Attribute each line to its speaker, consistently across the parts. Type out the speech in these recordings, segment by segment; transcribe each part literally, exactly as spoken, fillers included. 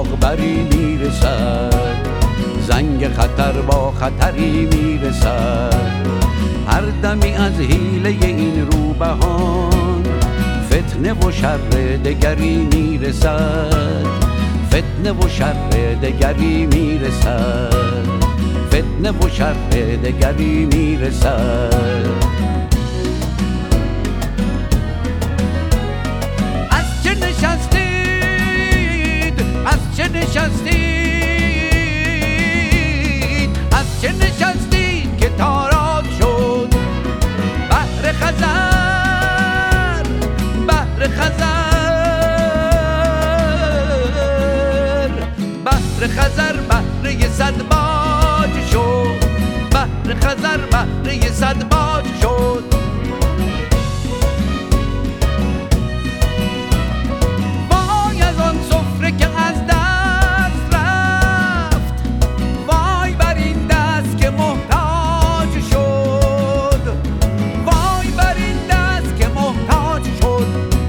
Speaker 1: باغبری میرسد، زنگ خطر با خطری میرسد. هر دمی از حیله این روبهان فتنه و شر دگری میرسد، فتنه و شر دگری میرسد، فتنه و شر دگری میرسد. از چه نشستید، از چه نشستید، از چه نشستید که تاراج شد بحر خزر، بحر خزر، بحر خزر بحر صد باج شد، بحر خزر بحر صد باج شد. وای از آن سفره که از دست رفت، وای بر این دست که محتاج شد، وای بر این دست که محتاج شد.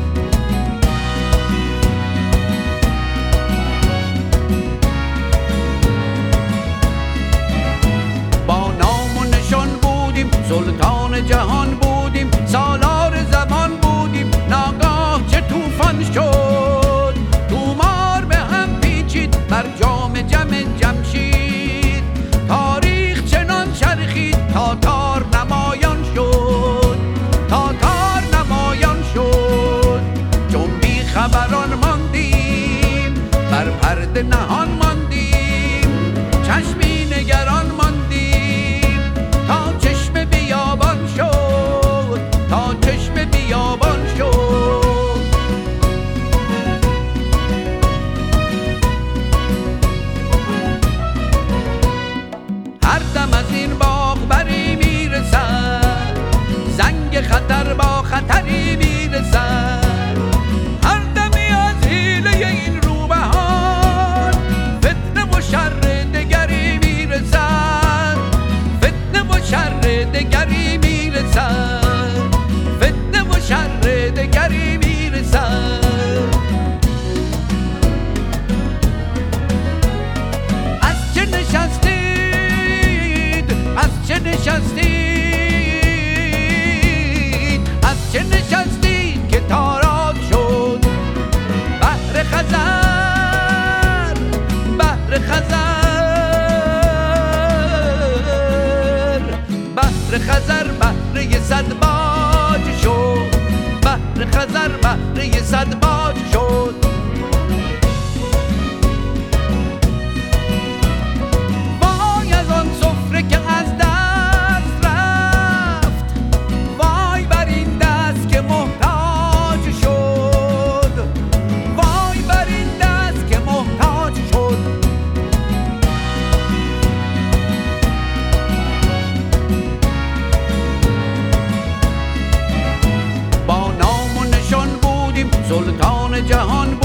Speaker 1: با نام و نشان بودیم، سلطان جهان بودیم، سالار زمان بودیم، ناگاه چه طوفان شد، تومار به هم پیچید بر جام جم جمشید. تاریخ چنان چرخید تاتار نمایان شد، تاتار نمایان شد. چون بی خبران ماندیم، بر پرده نهان ماندیم، چشمی نگران ماندیم، تا چشم بیابان شد، تا چشم بیابان شد. هر دم از این باغبری میرسد، زنگ خطر با خطری میرسد. هر دمی از حیله این روبهان فتنه و شر دگری میرسد، فتنه و شر دگری میرسد، فتنه و شر دگری میرسد. از چه نشستید، از چه نشستید، از چه نشستید که تاراج شد بحر خزر، بحر خزر، بحر خزر بحر صد باج شد، بحر خزر بحر صد باج شد. وای از آن سفره که از دست رفت، وای بر این دست که محتاج شد، وای بر این دست که محتاج شد. با نام و نشان بودیم، سلطان جهان